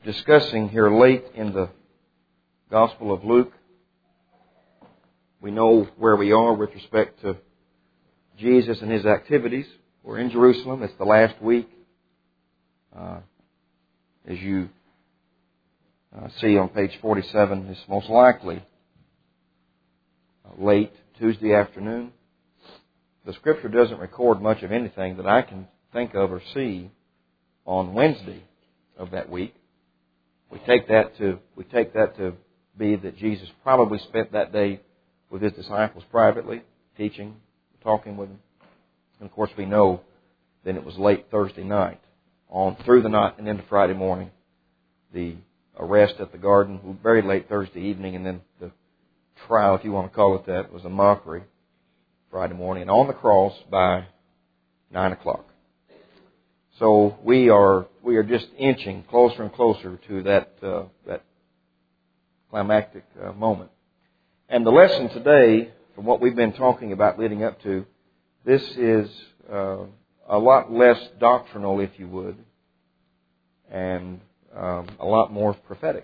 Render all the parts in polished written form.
discussing here late in the Gospel of Luke. We know where we are with respect to Jesus and His activities. We're in Jerusalem. It's the last week. As you see on page 47, it's most likely late Tuesday afternoon. The Scripture doesn't record much of anything that I can think of or see on Wednesday of that week. We take that to be that Jesus probably spent that day with His disciples privately, teaching, talking with them. And of course we know then it was late Thursday night, on through the night and into Friday morning. The arrest at the garden, very late Thursday evening, and then the trial, if you want to call it that, was a mockery Friday morning, and on the cross by 9 o'clock. So we are just inching closer and closer to that climactic moment. And the lesson today, from what we've been talking about leading up to, this is a lot less doctrinal, if you would, and a lot more prophetic.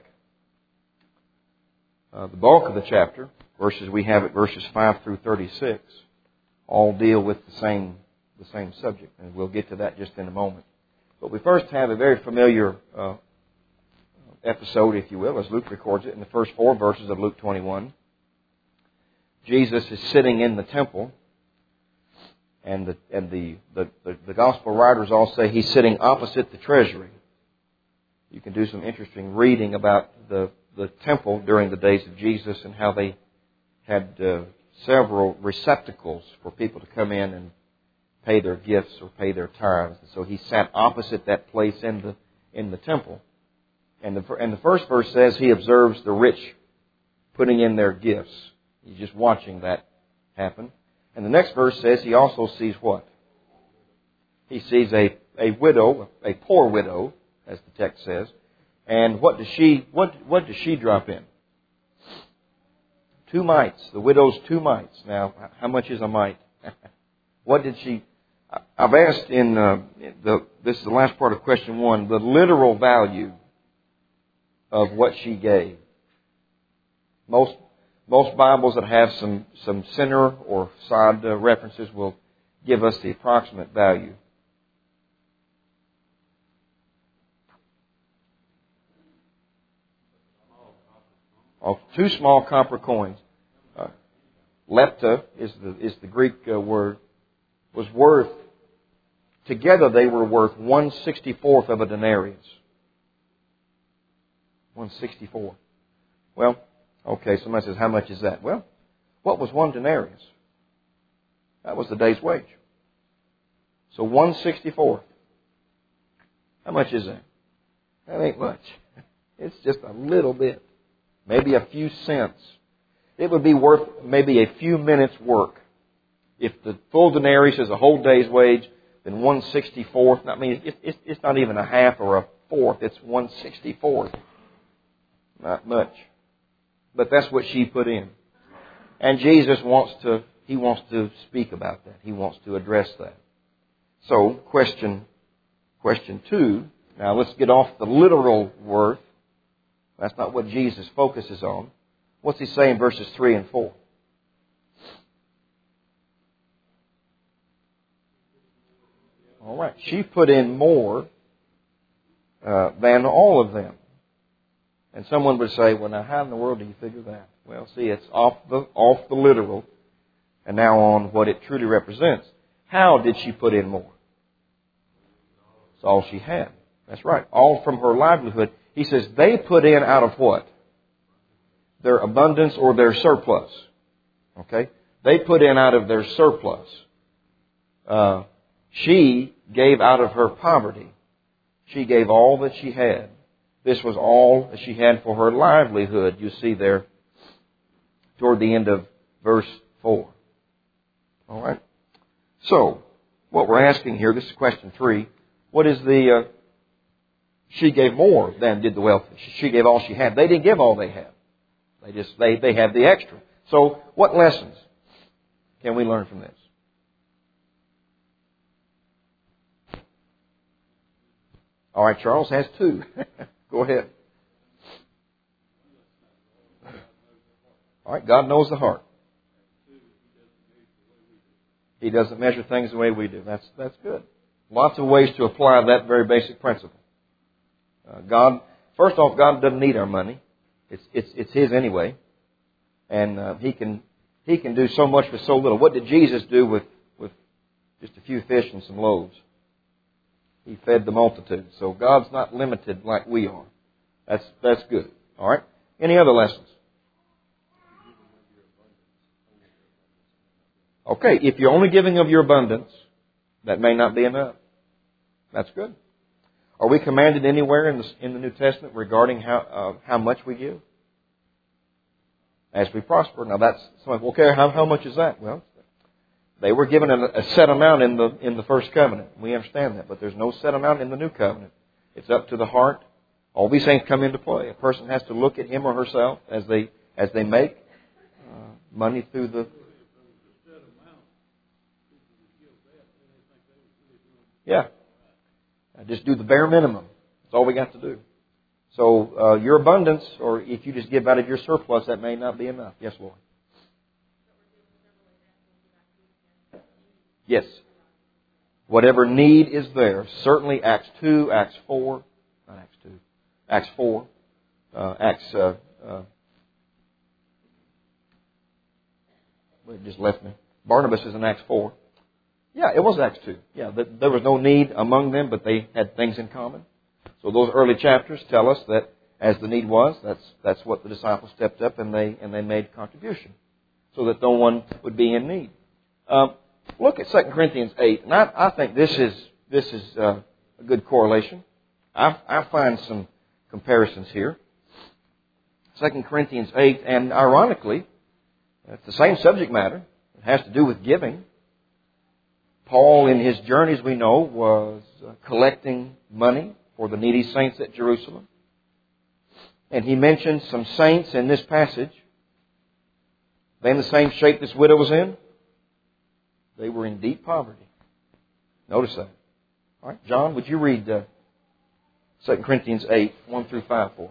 The bulk of the chapter, we have at verses 5 through 36, all deal with the same subject, and we'll get to that just in a moment. But we first have a very familiar episode, if you will, as Luke records it in the first 4 verses of Luke 21. Jesus is sitting in the temple, and the gospel writers all say He's sitting opposite the treasury. You can do some interesting reading about the temple during the days of Jesus and how they had several receptacles for people to come in and pay their gifts or pay their tithes. And so He sat opposite that place in the temple. And the first verse says He observes the rich putting in their gifts. He's just watching that happen. And the next verse says He also sees what? He sees a widow, a poor widow, as the text says. And what does she drop in? 2 mites. The widow's 2 mites. Now, how much is a mite? What did she... I've asked this is the last part of question 1, the literal value of what she gave. Most Bibles that have some center or side references will give us the approximate value. Of 2 small copper coins. Lepta is the Greek word. Was worth, together they were worth 1/64 of a denarius. 1/64. Well, okay, somebody says, how much is that? Well, what was 1 denarius? That was the day's wage. So 1/64. How much is that? That ain't much. It's just a little bit. Maybe a few cents. It would be worth maybe a few minutes' work. If the full denarius is a whole day's wage, then 1/64. I mean, it's not even a half or a fourth. It's 1/64. Not much. But that's what she put in. And Jesus wants to speak about that. He wants to address that. So, question 2. Now let's get off the literal worth. That's not what Jesus focuses on. What's He say in verses 3 and 4? All right. She put in more than all of them. And someone would say, well, now how in the world do you figure that? Well, see, it's off the literal and now on what it truly represents. How did she put in more? It's all she had. That's right. All from her livelihood. He says they put in out of what? Their abundance or their surplus. Okay? They put in out of their surplus. She gave out of her poverty. She gave all that she had. This was all that she had for her livelihood, you see there toward the end of verse 4. All right? So, what we're asking here, this is question 3. What is the... she gave more than did the wealthy. She gave all she had. They didn't give all they had. They had the extra. So, what lessons can we learn from this? All right, Charles has 2. Go ahead. All right, God knows the heart. He doesn't measure things the way we do. That's good. Lots of ways to apply that very basic principle. First off, God doesn't need our money. It's His anyway, and He can do so much with so little. What did Jesus do with just a few fish and some loaves? He fed the multitude. So God's not limited like we are. That's good. All right. Any other lessons? Okay, if you're only giving of your abundance, that may not be enough. That's good. Are we commanded anywhere in the New Testament regarding how much we give? As we prosper. Now that's okay. How much is that? Well, they were given a set amount in the first covenant. We understand that, but there's no set amount in the new covenant. It's up to the heart. All these things come into play. A person has to look at him or herself as they make money through the. Yeah. Just do the bare minimum. That's all we got to do. So your abundance, or if you just give out of your surplus, that may not be enough. Yes, Lord. Yes. Whatever need is there. Certainly Acts 2, Acts 4, not Acts 2, Acts 4, it just left me. Barnabas is in Acts 4. Yeah, it was Acts 2. Yeah, there was no need among them, but they had things in common. So those early chapters tell us that as the need was, that's what the disciples stepped up and they made contribution, so that no one would be in need. Look at 2 Corinthians 8, and I think this is a good correlation. I find some comparisons here. 2 Corinthians 8, and ironically, it's the same subject matter. It has to do with giving. Paul, in his journeys, we know, was collecting money for the needy saints at Jerusalem. And he mentions some saints in this passage. They in the same shape this widow was in. They were in deep poverty. Notice that. All right, John, would you read 2 Corinthians 8, 1 through 5 for us?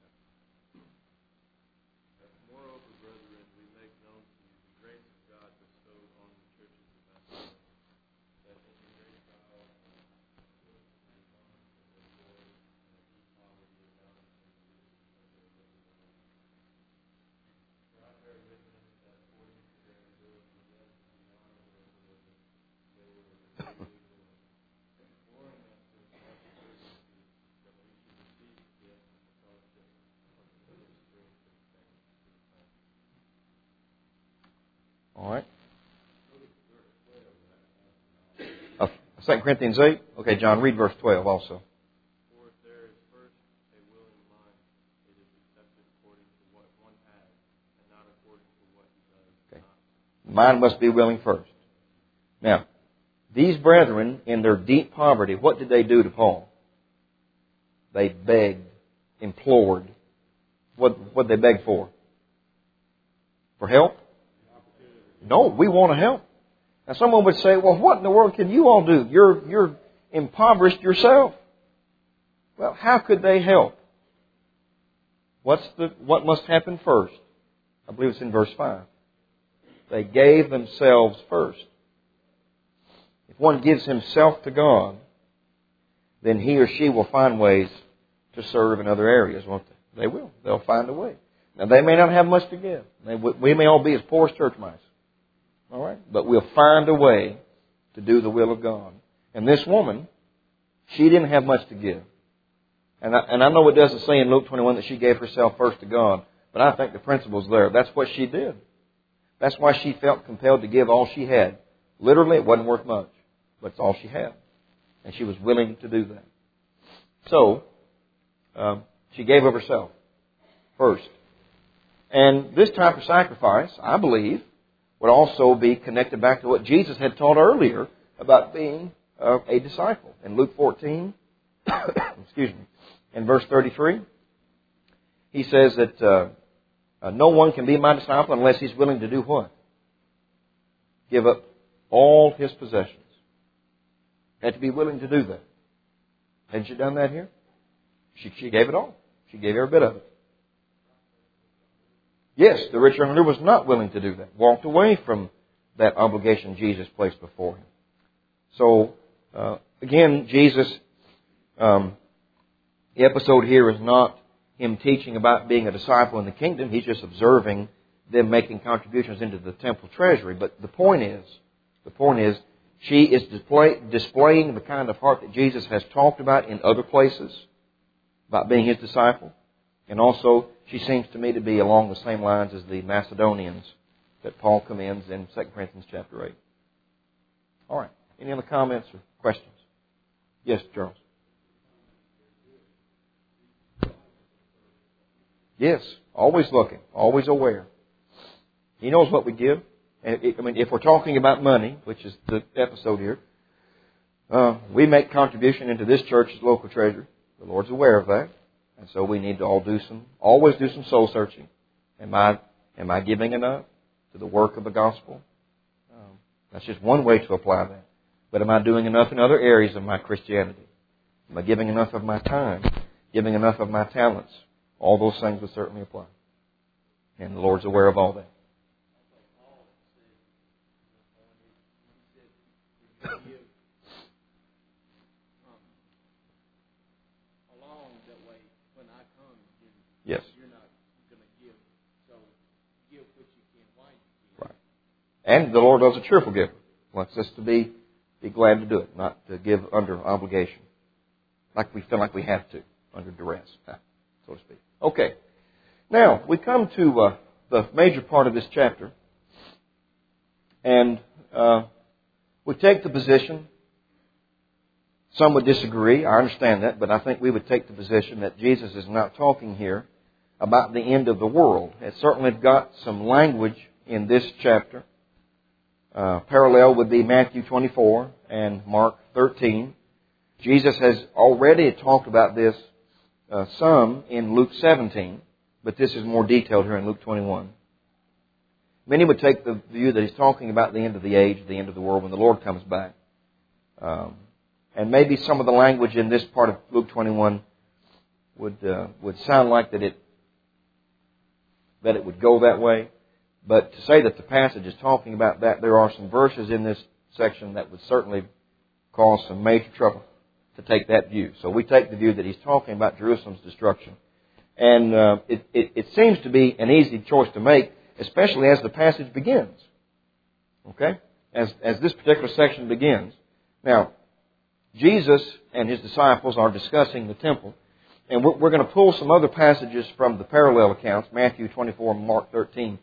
All right. 2 Corinthians 8. Okay, John, read verse 12 also. For if there is first a willing mind, it is accepted according to what one has, and not according to what he does. Okay. Mind must be willing first. Now, these brethren, in their deep poverty, what did they do to Paul? They begged, implored. What did they beg for? For help? No, we want to help. Now someone would say, well, what in the world can you all do? You're impoverished yourself. Well, how could they help? What must happen first? I believe it's in verse 5. They gave themselves first. If one gives himself to God, then he or she will find ways to serve in other areas, won't they? They will. They'll find a way. Now, they may not have much to give. We may all be as poor as church mice. All right? But we'll find a way to do the will of God. And this woman, she didn't have much to give. And I know it doesn't say in Luke 21 that she gave herself first to God, but I think the principle's there. That's what she did. That's why she felt compelled to give all she had. Literally, it wasn't worth much, but it's all she had. And she was willing to do that. So, she gave of herself first. And this type of sacrifice, I believe, would also be connected back to what Jesus had taught earlier about being a disciple. In Luke 14, excuse me, in verse 33, he says that no one can be my disciple unless he's willing to do what? Give up all his possessions. Had to be willing to do that. Hadn't you done that here? She gave it all. She gave every bit of it. Yes, the rich young ruler was not willing to do that. Walked away from that obligation Jesus placed before him. So, again, Jesus, the episode here is not him teaching about being a disciple in the kingdom. He's just observing them making contributions into the temple treasury. But the point is, she is displaying the kind of heart that Jesus has talked about in other places about being His disciple. And also, she seems to me to be along the same lines as the Macedonians that Paul commends in 2 Corinthians chapter 8. All right. Any other comments or questions? Yes, Charles. Yes. Always looking. Always aware. He knows what we give. And if we're talking about money, which is the episode here, we make contribution into this church's local treasury. The Lord's aware of that. And so we need to always do some soul searching. Am I giving enough to the work of the gospel? That's just one way to apply that. But am I doing enough in other areas of my Christianity? Am I giving enough of my time? Giving enough of my talents? All those things would certainly apply. And the Lord's aware of all that. Yes. You're not going to give, so give what you can while you can. Right. And the Lord loves a cheerful giver. Wants us to be glad to do it, not to give under obligation. Like we feel like we have to, under duress, so to speak. Okay. Now, we come to the major part of this chapter. And we take the position, some would disagree, I understand that, but I think we would take the position that Jesus is not talking here about the end of the world. It certainly got some language in this chapter. Parallel would be Matthew 24 and Mark 13. Jesus has already talked about this some in Luke 17, but this is more detailed here in Luke 21. Many would take the view that he's talking about the end of the age, the end of the world, when the Lord comes back. And maybe some of the language in this part of Luke 21 would sound like that it would go that way. But to say that the passage is talking about that, there are some verses in this section that would certainly cause some major trouble to take that view. So we take the view that he's talking about Jerusalem's destruction. And it seems to be an easy choice to make, especially as the passage begins. Okay? As this particular section begins. Now, Jesus and His disciples are discussing the temple. And we're going to pull some other passages from the parallel accounts, Matthew 24 and Mark 13.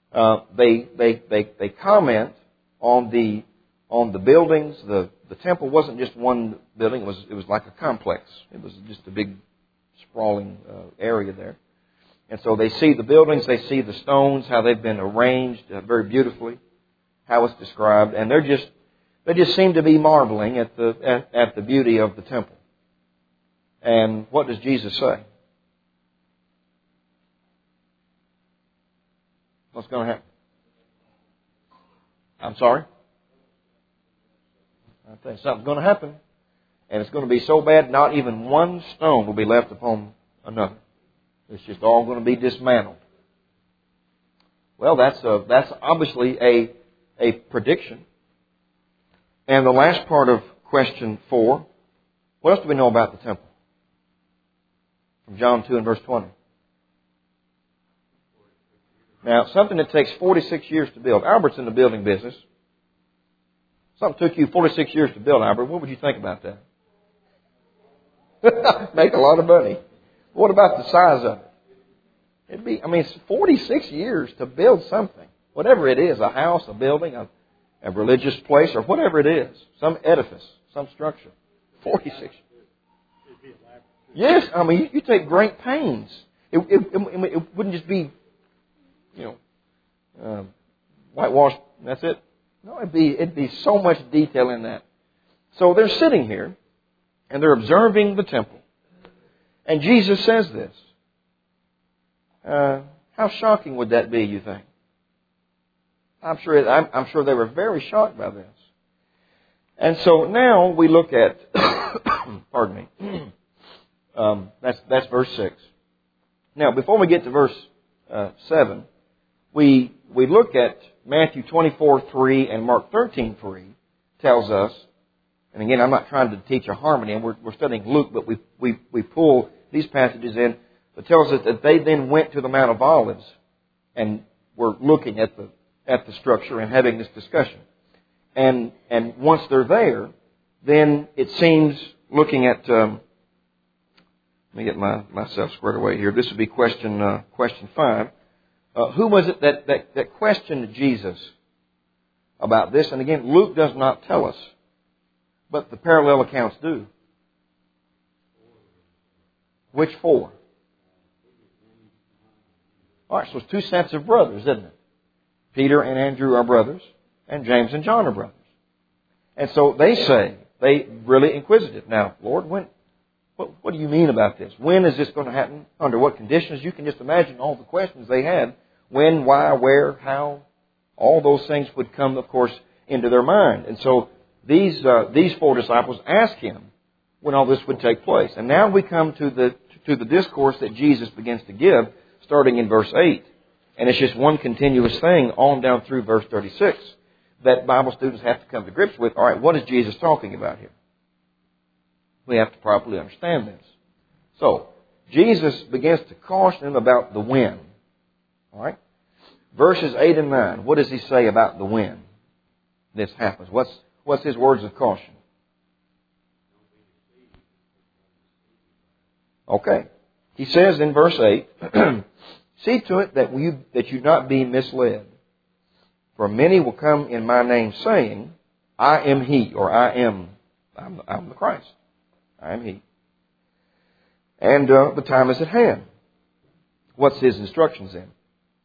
They comment on the buildings. The temple wasn't just one building. It was like a complex. It was just a big sprawling area there. And so they see the buildings, they see the stones, how they've been arranged very beautifully, how it's described, and they just seem to be marveling at the beauty of the temple. And what does Jesus say? What's going to happen? I'm sorry? I think something's going to happen. And it's going to be so bad, not even one stone will be left upon another. It's just all going to be dismantled. Well, that's obviously a prediction. And the last part of question 4, what else do we know about the temple? From John 2 and verse 20. Now, something that takes 46 years to build. Albert's in the building business. Something took you 46 years to build, Albert. What would you think about that? Make a lot of money. What about the size of it? It's 46 years to build something. Whatever it is, a house, a building, a religious place, or whatever it is. Some edifice, some structure. 46. Yes, you take great pains. It wouldn't just be, whitewashed, and that's it. No, it'd be so much detail in that. So they're sitting here, and they're observing the temple. And Jesus says this. How shocking would that be, you think? I'm sure they were very shocked by this. And so now we look at, pardon me, That's verse 6. Now, before we get to verse 7, we look at Matthew 24:3 and Mark 13:3 tells us, and again, I'm not trying to teach a harmony, and we're studying Luke, but we pull these passages in. It tells us that they then went to the Mount of Olives and were looking at the structure and having this discussion. And once they're there, then it seems, looking at, let me get myself squared away here. This would be question 5. Who was it that questioned Jesus about this? And again, Luke does not tell us, but the parallel accounts do. Which 4? All right, so it's 2 sets of brothers, isn't it? Peter and Andrew are brothers, and James and John are brothers. And so they say, they really inquisitive. Now, Lord, what do you mean about this? When is this going to happen? Under what conditions? You can just imagine all the questions they had. When, why, where, how. All those things would come, of course, into their mind. And so these 4 disciples ask him when all this would take place. And now we come to the discourse that Jesus begins to give, starting in verse 8. And it's just one continuous thing on down through verse 36 that Bible students have to come to grips with. All right, what is Jesus talking about here? We have to properly understand this. So, Jesus begins to caution them about the when. All right? Verses 8 and 9, what does he say about the when this happens? What's his words of caution? Okay. He says in verse 8, see to it that you not be misled. For many will come in my name saying, I am he, or I'm the Christ. I am he. And the time is at hand. What's his instructions then?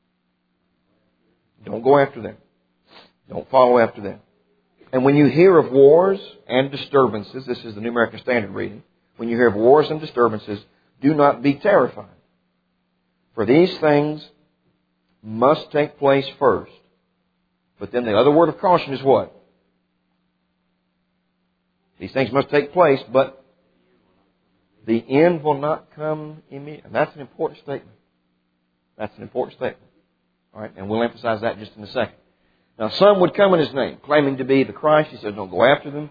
Don't go after them. Don't follow after them. And when you hear of wars and disturbances, this is the New American Standard reading, when you hear of wars and disturbances, do not be terrified. For these things must take place first. But then the other word of caution is what? These things must take place, but the end will not come immediately. And that's an important statement. That's an important statement. All right, and we'll emphasize that just in a second. Now, some would come in his name, claiming to be the Christ. He says, don't go after them.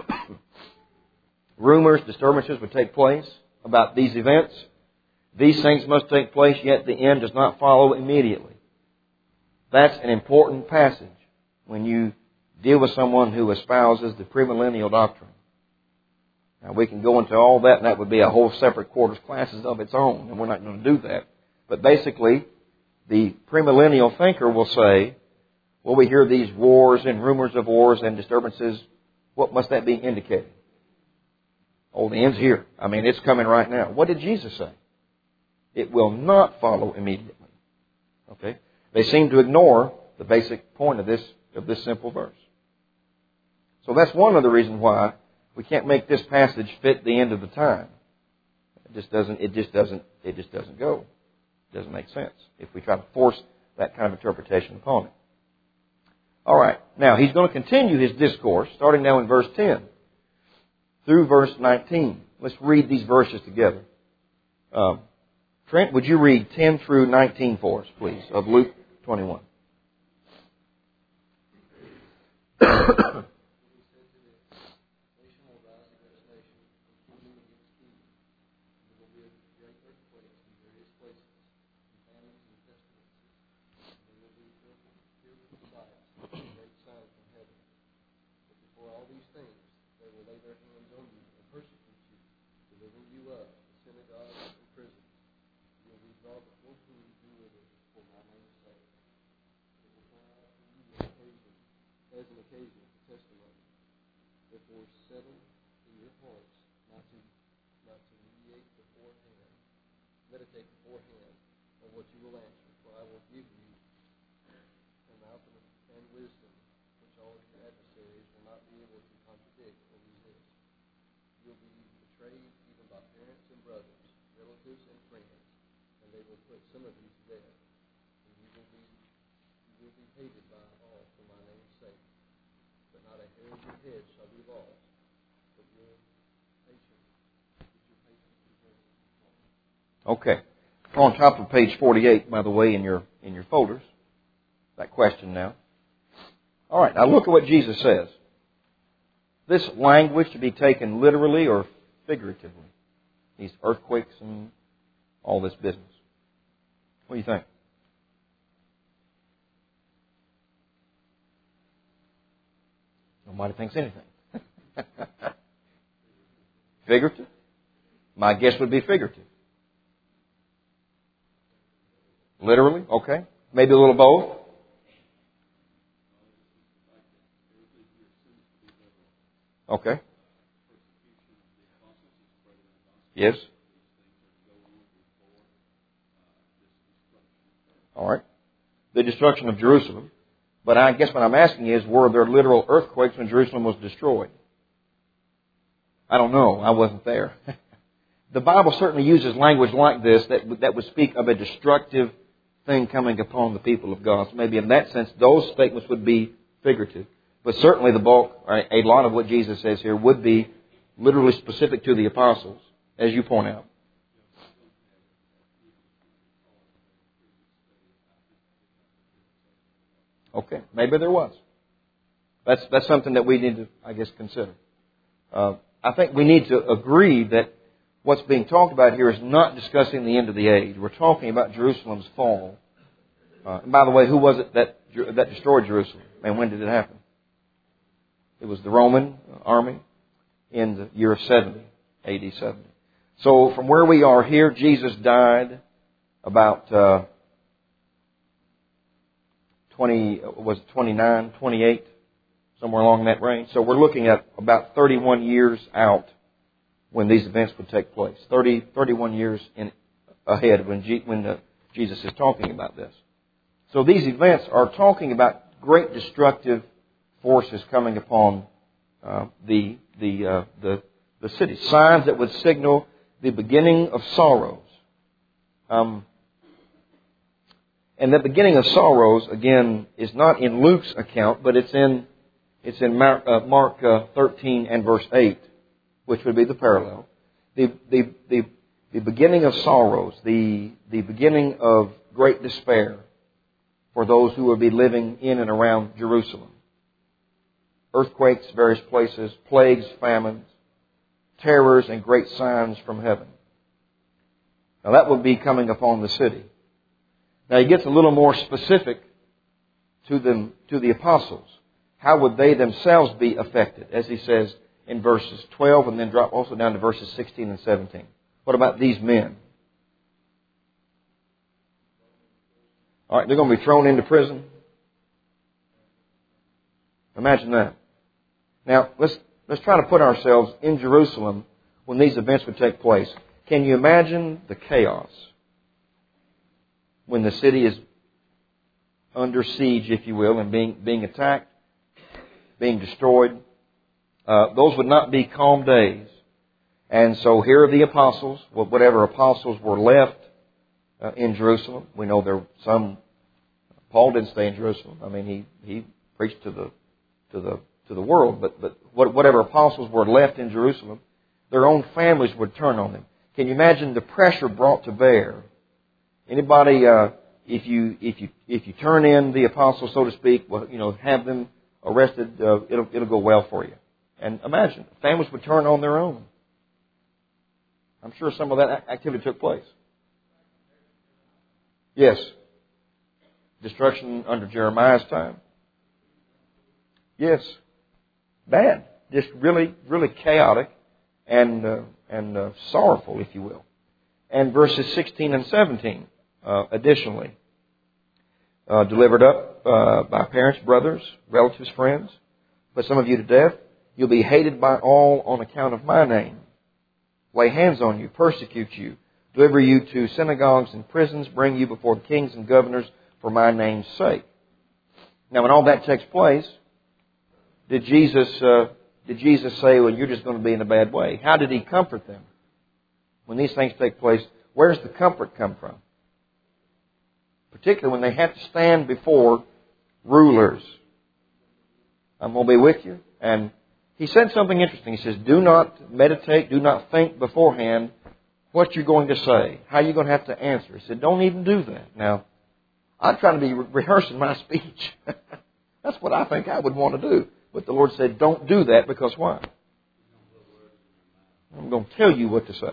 Rumors, disturbances would take place about these events. These things must take place, yet the end does not follow immediately. That's an important passage when you deal with someone who espouses the premillennial doctrine. Now, we can go into all that, and that would be a whole separate quarters classes of its own, and we're not going to do that. But basically, the premillennial thinker will say, well, we hear these wars and rumors of wars and disturbances. What must that be indicating? Oh, the end's here. I mean, it's coming right now. What did Jesus say? It will not follow immediately. Okay? They seem to ignore the basic point of this simple verse. So that's one of the reasons why we can't make this passage fit the end of the time. It just doesn't go. It doesn't make sense if we try to force that kind of interpretation upon it. All right. Now, he's going to continue his discourse, starting now in verse 10 through verse 19. Let's read these verses together. Trent, would you read 10 through 19 for us, please, of Luke 21? Meditate beforehand on what you will answer, for I will give you a mouth and wisdom, which all of your adversaries will not be able to contradict or resist. You will be betrayed even by parents and brothers, relatives and friends, and they will put some of you to death. And you will be hated by all for my name's sake. But not a hair of your head shall be lost, but your patience preserved. Okay. On top of page 48, by the way, in your folders. That question now. All right, now look at what Jesus says. This language to be taken literally or figuratively? These earthquakes and all this business. What do you think? Nobody thinks anything. Figurative? My guess would be figurative. Literally? Okay. Maybe a little both. Okay. Yes. All right. The destruction of Jerusalem. But I guess what I'm asking is, were there literal earthquakes when Jerusalem was destroyed? I don't know. I wasn't there. The Bible certainly uses language like this that would speak of a destructive thing coming upon the people of God. So maybe in that sense, those statements would be figurative. But certainly the bulk, or a lot of what Jesus says here, would be literally specific to the apostles, as you point out. Okay, maybe there was. That's something that we need to, I guess, consider. I think we need to agree that what's being talked about here is not discussing the end of the age. We're talking about Jerusalem's fall. And by the way, who was it that destroyed Jerusalem? And when did it happen? It was the Roman army in the year of 70, AD 70. So from where we are here, Jesus died about 29, 28, somewhere along that range. So we're looking at about 31 years out when these events would take place. 31 years ahead when Jesus is talking about this. So these events are talking about great destructive forces coming upon the city. Signs that would signal the beginning of sorrows. And the beginning of sorrows, again, is not in Luke's account, but it's in Mark 13 and verse 8, which would be the parallel. The beginning of sorrows, the beginning of great despair for those who would be living in and around Jerusalem. Earthquakes, various places, plagues, famines, terrors, and great signs from heaven. Now that would be coming upon the city. Now he gets a little more specific to the apostles. How would they themselves be affected? As he says in verses 12 and then drop also down to verses 16 and 17. What about these men? All right, they're going to be thrown into prison. Imagine that. Now, let's try to put ourselves in Jerusalem when these events would take place. Can you imagine the chaos when the city is under siege, if you will, and being attacked, being destroyed? Those would not be calm days. And so here are the apostles, whatever apostles were left in Jerusalem. We know there were some. Paul didn't stay in Jerusalem. I mean, he preached to the world, but whatever apostles were left in Jerusalem, their own families would turn on them. Can you imagine the pressure brought to bear? Anybody, if you turn in the apostles, so to speak, have them arrested, it'll go well for you. And imagine, families would turn on their own. I'm sure some of that activity took place. Yes. Destruction under Jeremiah's time. Yes. Bad. Just really, really chaotic and sorrowful, if you will. And verses 16 and 17, additionally, delivered up by parents, brothers, relatives, friends, put some of you to death. You'll be hated by all on account of my name. Lay hands on you, persecute you, deliver you to synagogues and prisons, bring you before the kings and governors for my name's sake. Now, when all that takes place, did Jesus say, well, you're just going to be in a bad way? How did he comfort them? When these things take place, where does the comfort come from? Particularly when they have to stand before rulers. I'm going to be with you. And he said something interesting. He says, do not meditate, do not think beforehand what you're going to say, how you're going to have to answer. He said, don't even do that. Now, I'm trying to be rehearsing my speech. That's what I think I would want to do. But the Lord said, don't do that, because why? I'm going to tell you what to say.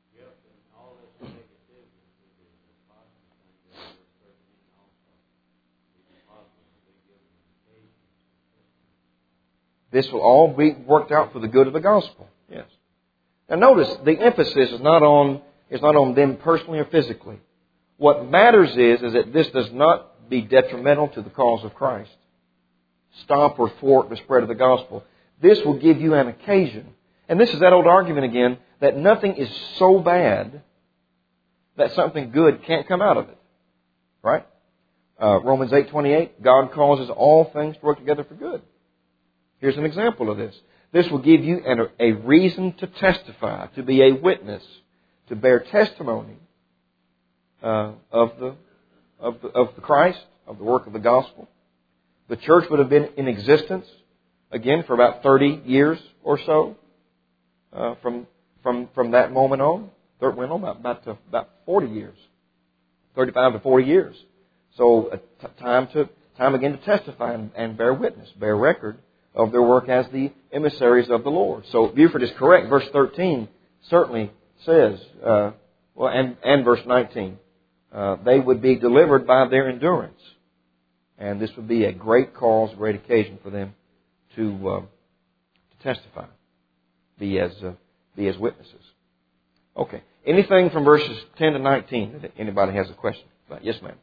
This will all be worked out for the good of the gospel. Yes. Now notice, the emphasis is not on them personally or physically. What matters is that this does not be detrimental to the cause of Christ. Stop or thwart the spread of the gospel. This will give you an occasion. And this is that old argument again, that nothing is so bad that something good can't come out of it. Right? Romans 8:28, God causes all things to work together for good. Here's an example of this. This will give you a reason to testify, to be a witness, to bear testimony of the Christ, of the work of the gospel. The church would have been in existence, again, for about 30 years or so from that moment on. It went on about 40 years, 35 to 40 years. So time again to testify and bear witness, bear record of their work as the emissaries of the Lord. So Buford is correct. Verse 13 certainly says, and verse 19, they would be delivered by their endurance. And this would be a great cause, a great occasion for them to testify, be as witnesses. Okay. Anything from verses 10 to 19 that anybody has a question about? Yes, ma'am.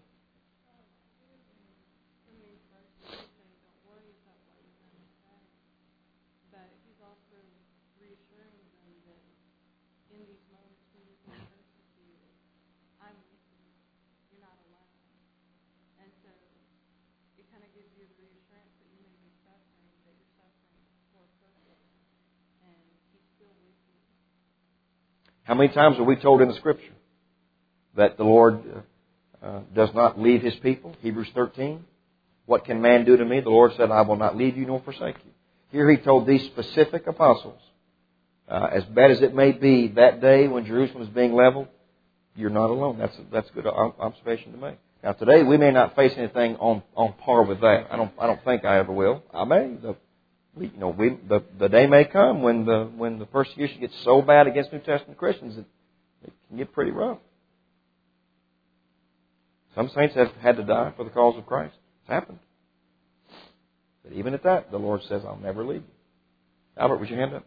How many times are we told in the Scripture that the Lord does not leave His people? Hebrews 13. What can man do to me? The Lord said, I will not leave you nor forsake you. Here He told these specific apostles, as bad as it may be that day when Jerusalem is being leveled, you're not alone. That's a good observation to make. Now today we may not face anything on par with that. I don't think I ever will. I may. The day may come when the persecution gets so bad against New Testament Christians that it can get pretty rough. Some saints have had to die for the cause of Christ. It's happened. But even at that, the Lord says, I'll never leave you. Albert, would you hand up?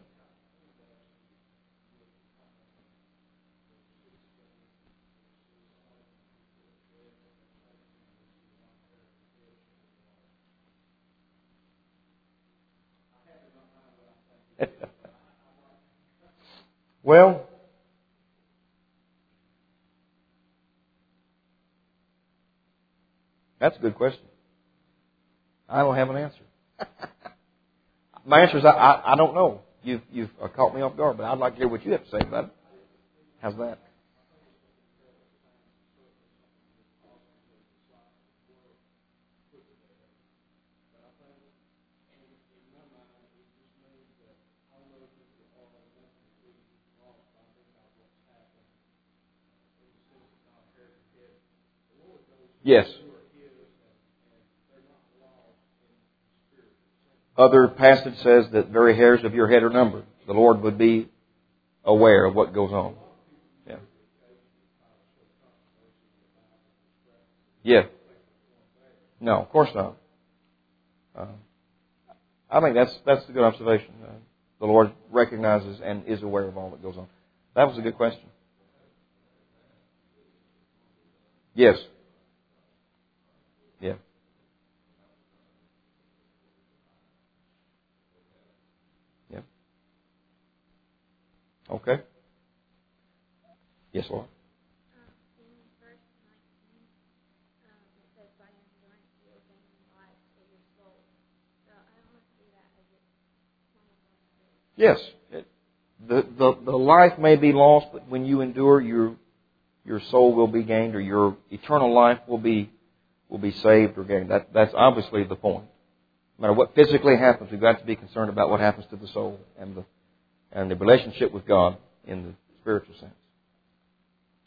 Well, that's a good question. I don't have an answer. My answer is I don't know. You've caught me off guard, but I'd like to hear what you have to say about it. How's that? Yes. Other passage says that very hairs of your head are numbered. The Lord would be aware of what goes on. Yeah. Yeah. No, of course not. I think that's a good observation. The Lord recognizes and is aware of all that goes on. That was a good question. Yes. Yeah. Yeah. Okay. Yes, Lord. Yes. The life may be lost, but when you endure, your soul will be gained, or your eternal life will be saved or gained. That's obviously the point. No matter what physically happens, we've got to be concerned about what happens to the soul and the relationship with God in the spiritual sense.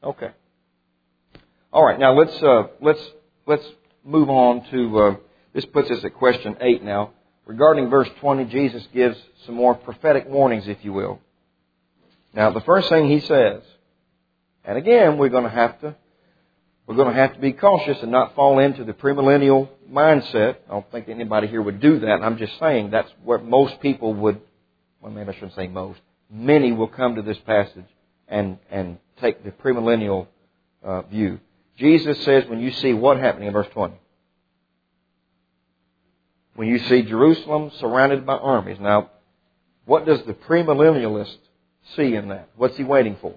Okay. All right. Now let's move on to this puts us at question 8 now. Regarding verse 20, Jesus gives some more prophetic warnings, if you will. Now, the first thing he says, and again, we're going to have to be cautious and not fall into the premillennial mindset. I don't think anybody here would do that. I'm just saying that's what most people would. Well, maybe I shouldn't say most. Many will come to this passage and take the premillennial view. Jesus says, when you see what happening in verse 20? When you see Jerusalem surrounded by armies. Now, what does the premillennialist see in that? What's he waiting for?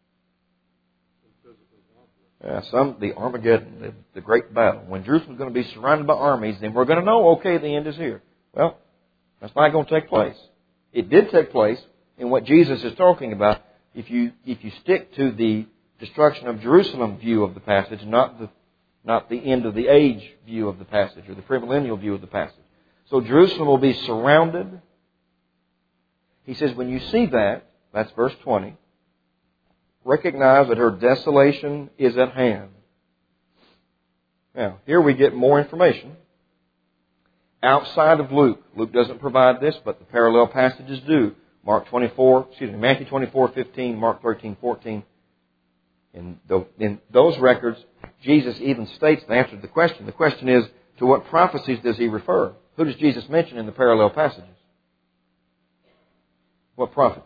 The Armageddon, the great battle. When Jerusalem's going to be surrounded by armies, then we're going to know, okay, the end is here. Well, that's not going to take place. It did take place in what Jesus is talking about. If you stick to the destruction of Jerusalem view of the passage, not the end of the age view of the passage, or the premillennial view of the passage. So Jerusalem will be surrounded. He says, when you see that, that's verse 20, recognize that her desolation is at hand. Now, here we get more information. Outside of Luke. Luke doesn't provide this, but the parallel passages do. Matthew 24:15, Mark 13:14. In those records, Jesus even states the answer to the question. The question is, to what prophecies does he refer? Who does Jesus mention in the parallel passages? What prophet?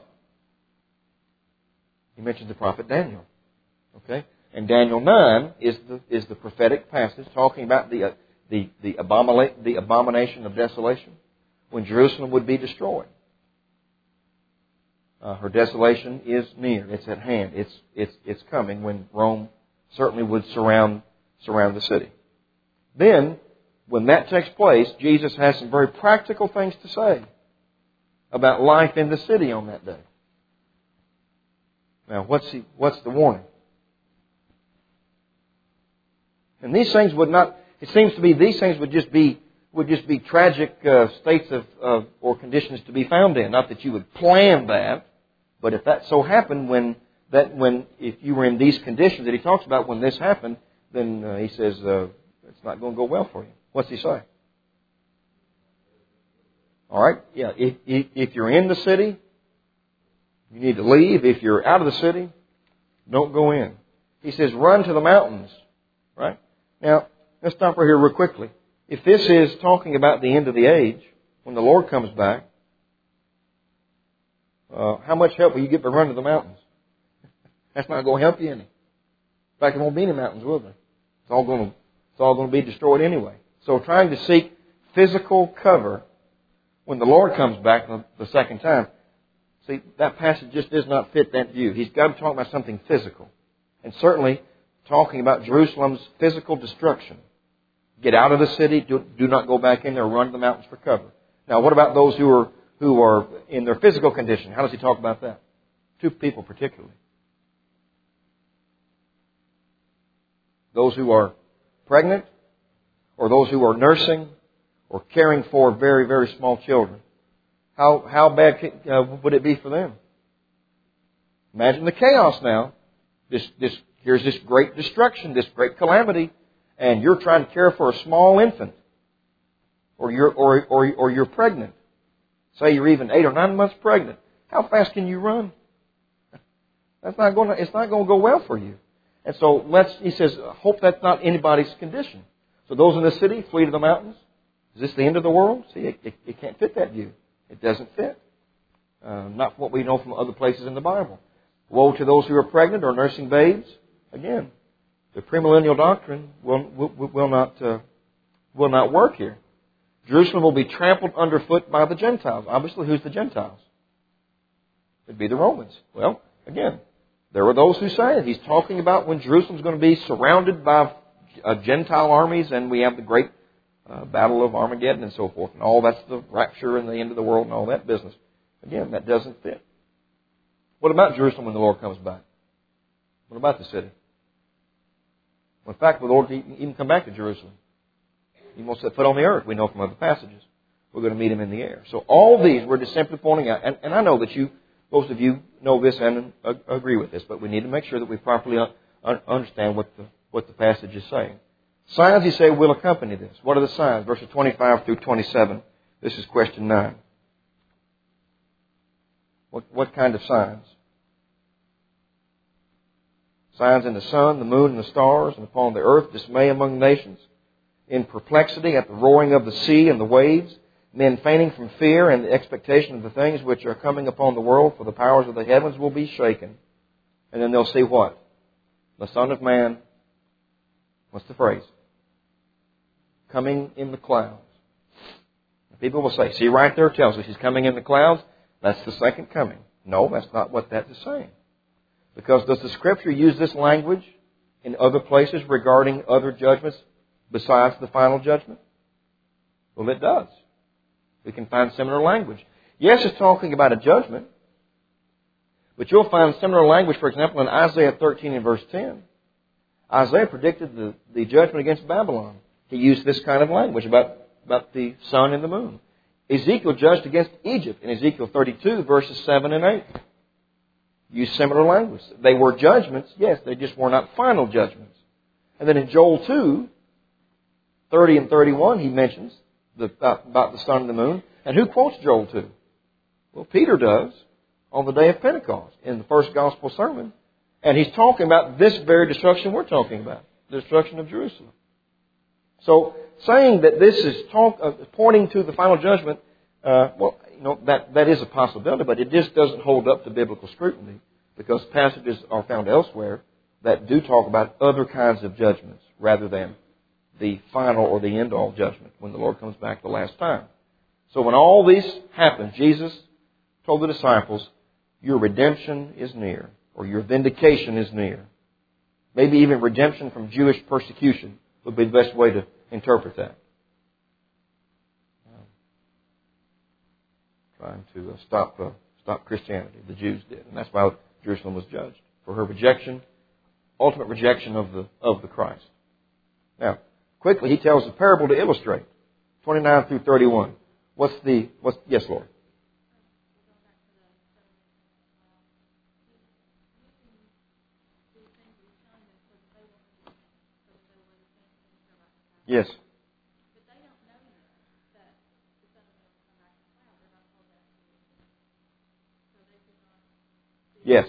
He mentions the prophet Daniel. Okay? And Daniel 9 is the prophetic passage talking about the abomination of desolation when Jerusalem would be destroyed. Her desolation is near. It's at hand. It's coming when Rome certainly would surround the city. Then, when that takes place, Jesus has some very practical things to say about life in the city on that day. Now, what's the warning? And these things would not. It seems to me these things would just be tragic states of or conditions to be found in. Not that you would plan that, but if that so happened, if you were in these conditions that he talks about when this happened, then he says it's not going to go well for you. What's he say? All right, yeah. If you're in the city, you need to leave. If you're out of the city, don't go in. He says, run to the mountains. Right? Now, let's stop right here real quickly. If this is talking about the end of the age, when the Lord comes back, how much help will you get by running to the mountains? That's not going to help you any. In fact, there won't be any mountains, will there? It's all going to be destroyed anyway. So trying to seek physical cover when the Lord comes back the second time, see, that passage just does not fit that view. He's got to talk about something physical. And certainly talking about Jerusalem's physical destruction. Get out of the city. Do not go back in there. Run to the mountains for cover. Now, what about those who are in their physical condition? How does he talk about that? Two people particularly. Those who are pregnant, or those who are nursing, or caring for very, very small children. How bad would it be for them? Imagine the chaos now. Here's this great destruction, this great calamity, and you're trying to care for a small infant, or you're pregnant. Say you're even 8 or 9 months pregnant. How fast can you run? It's not going to go well for you. And so he says, hope that's not anybody's condition. So those in the city, flee to the mountains. Is this the end of the world? See, it can't fit that view. It doesn't fit. Not what we know from other places in the Bible. Woe to those who are pregnant or nursing babes. Again, the premillennial doctrine will not work here. Jerusalem will be trampled underfoot by the Gentiles. Obviously, who's the Gentiles? It'd be the Romans. Well, again, there are those who say it. He's talking about when Jerusalem's going to be surrounded by Gentile armies, and we have the great battle of Armageddon and so forth, and all that's the rapture and the end of the world and all that business. Again, that doesn't fit. What about Jerusalem when the Lord comes back? What about the city? Well, in fact, the Lord didn't even come back to Jerusalem. He won't set foot on the earth. We know from other passages. We're going to meet Him in the air. So all these we're just simply pointing out, and I know that most of you know this and agree with this, but we need to make sure that we properly understand what the passage is saying. Signs, he said, will accompany this. What are the signs? Verses 25 through 27. This is question 9. What kind of signs? Signs in the sun, the moon, and the stars, and upon the earth dismay among nations. In perplexity at the roaring of the sea and the waves, men fainting from fear and the expectation of the things which are coming upon the world, for the powers of the heavens will be shaken. And then they'll see what? The Son of Man, what's the phrase? Coming in the clouds. People will say, see right there, it tells us He's coming in the clouds. That's the second coming. No, that's not what that is saying. Because does the Scripture use this language in other places regarding other judgments besides the final judgment? Well, it does. We can find similar language. Yes, it's talking about a judgment. But you'll find similar language, for example, in Isaiah 13 and verse 10. Isaiah predicted the judgment against Babylon. He used this kind of language about the sun and the moon. Ezekiel judged against Egypt in Ezekiel 32, verses 7 and 8. Used similar language. They were judgments, yes, they just were not final judgments. And then in Joel 2, 30 and 31, he mentions about the sun and the moon. And who quotes Joel 2? Well, Peter does on the day of Pentecost in the first gospel sermon. And he's talking about this very destruction we're talking about, the destruction of Jerusalem. So, saying that this is pointing to the final judgment, that is a possibility, but it just doesn't hold up to biblical scrutiny because passages are found elsewhere that do talk about other kinds of judgments rather than the final or the end-all judgment when the Lord comes back the last time. So when all this happens, Jesus told the disciples, your redemption is near, or your vindication is near. Maybe even redemption from Jewish persecution would be the best way to interpret that. Trying to stop Christianity. The Jews did. And that's why Jerusalem was judged. For her rejection, ultimate rejection of the Christ. Now, quickly, he tells a parable to illustrate. 29 through 31. Yes, Lord. Yes. Yes.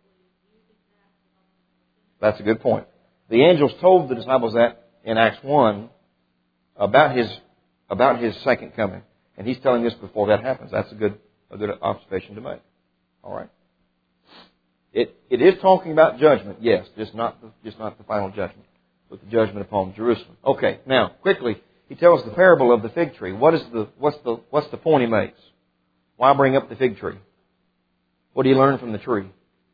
That's a good point. The angels told the disciples that in Acts 1 about his second coming. And he's telling this before that happens. That's a good observation to make. All right. It is talking about judgment, yes, just not the final judgment, but the judgment upon Jerusalem. Okay, now quickly, he tells the parable of the fig tree. What's the point he makes? Why bring up the fig tree? What do you learn from the tree?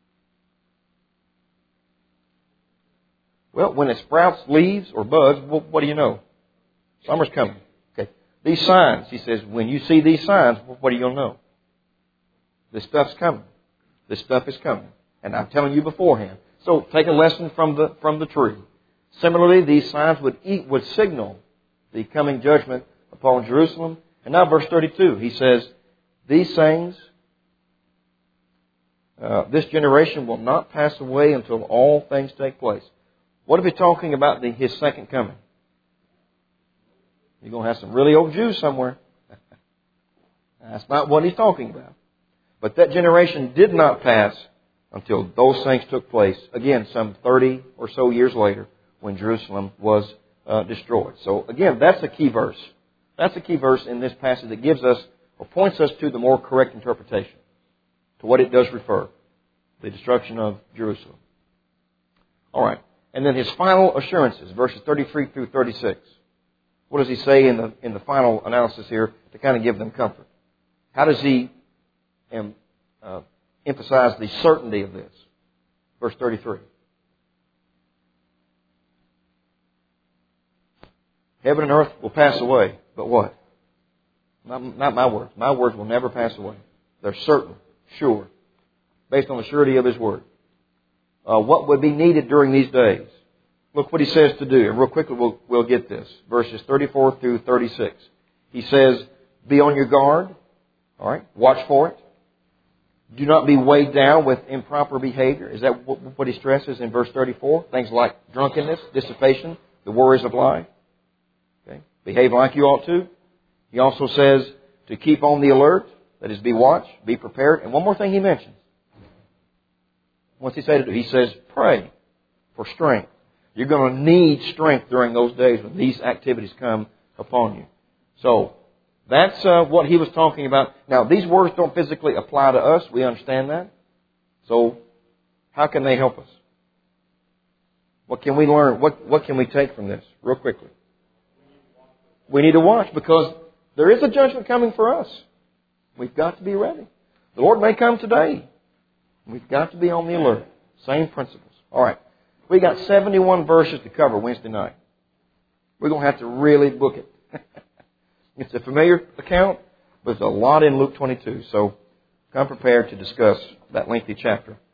Well, when it sprouts leaves or buds, what do you know? Summer's coming. Okay. These signs, he says, when you see these signs, what are you going to know? This stuff's coming. This stuff is coming. And I'm telling you beforehand. So take a lesson from the tree. Similarly, these signs would signal the coming judgment upon Jerusalem. And now verse 32, he says, these things, this generation will not pass away until all things take place. What if he's talking about his second coming? You're going to have some really old Jews somewhere. That's not what he's talking about. But that generation did not pass until those things took place. Again, some 30 or so years later when Jerusalem was destroyed. So again, that's a key verse. That's a key verse in this passage that gives us or points us to the more correct interpretation, to what it does refer, the destruction of Jerusalem. All right. And then his final assurances, verses 33 through 36. What does he say in the final analysis here to kind of give them comfort? How does he emphasize the certainty of this? Verse 33. Heaven and earth will pass away, but what? Not my words. My words will never pass away. They're certain, sure, based on the surety of His Word. What would be needed during these days? Look what he says to do. And real quickly we'll get this. Verses 34 through 36. He says, be on your guard. All right. Watch for it. Do not be weighed down with improper behavior. Is that what he stresses in verse 34? Things like drunkenness, dissipation, the worries of life. Okay? Behave like you ought to. He also says to keep on the alert. That is, be watched, be prepared. And one more thing he mentions. What's he say to do? He says, pray for strength. You're going to need strength during those days when these activities come upon you. So, that's what he was talking about. Now, these words don't physically apply to us. We understand that. So, how can they help us? What can we learn? What can we take from this? Real quickly. We need to watch because there is a judgment coming for us. We've got to be ready. The Lord may come today. We've got to be on the alert. Same principles. All right. We got 71 verses to cover Wednesday night. We're going to have to really book it. It's a familiar account, but there's a lot in Luke 22. So come prepared to discuss that lengthy chapter.